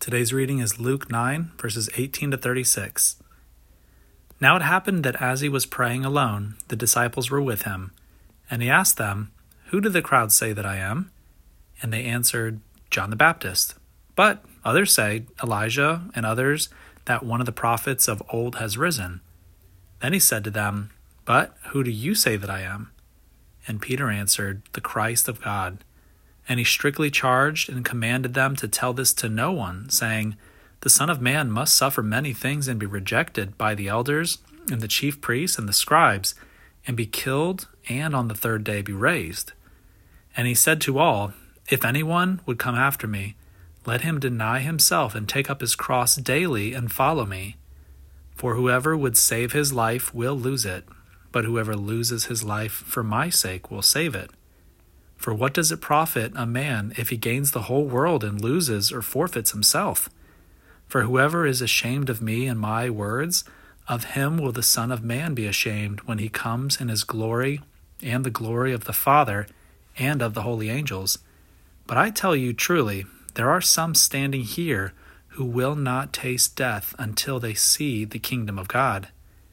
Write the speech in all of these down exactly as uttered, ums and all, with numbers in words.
Today's reading is Luke nine, verses eighteen to thirty-six. Now it happened that as he was praying alone, the disciples were with him, and he asked them, "Who do the crowd say that I am?" And they answered, "John the Baptist. But others say, Elijah, and others that one of the prophets of old has risen." Then he said to them, "But who do you say that I am?" And Peter answered, "The Christ of God." And he strictly charged and commanded them to tell this to no one, saying, "The Son of Man must suffer many things and be rejected by the elders and the chief priests and the scribes, and be killed, and on the third day be raised." And he said to all, "If anyone would come after me, let him deny himself and take up his cross daily and follow me. For whoever would save his life will lose it, but whoever loses his life for my sake will save it. For what does it profit a man if he gains the whole world and loses or forfeits himself? For whoever is ashamed of me and my words, of him will the Son of Man be ashamed when he comes in his glory and the glory of the Father and of the holy angels. But I tell you truly, there are some standing here who will not taste death until they see the kingdom of God."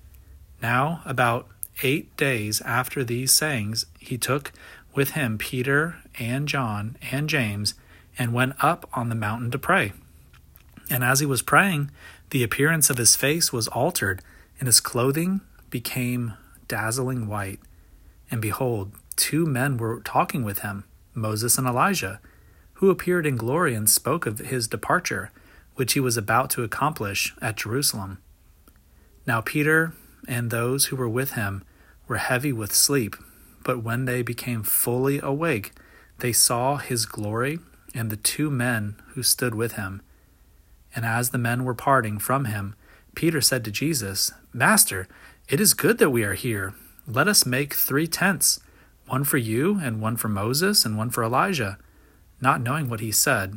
Now, about eight days after these sayings, he took with him Peter and John and James, and went up on the mountain to pray. And as he was praying, the appearance of his face was altered, and his clothing became dazzling white. And behold, two men were talking with him, Moses and Elijah, who appeared in glory and spoke of his departure, which he was about to accomplish at Jerusalem. Now Peter and those who were with him were heavy with sleep, but when they became fully awake, they saw his glory and the two men who stood with him. And as the men were parting from him, Peter said to Jesus, "Master, it is good that we are here. Let us make three tents, one for you, and one for Moses, and one for Elijah," not knowing what he said.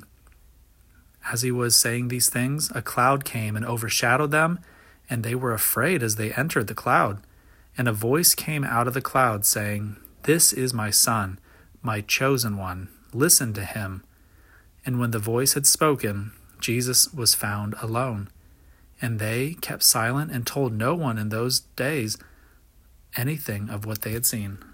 As he was saying these things, a cloud came and overshadowed them, and they were afraid as they entered the cloud. And a voice came out of the cloud, saying, "This is my Son, my chosen one. Listen to him." And when the voice had spoken, Jesus was found alone. And they kept silent and told no one in those days anything of what they had seen.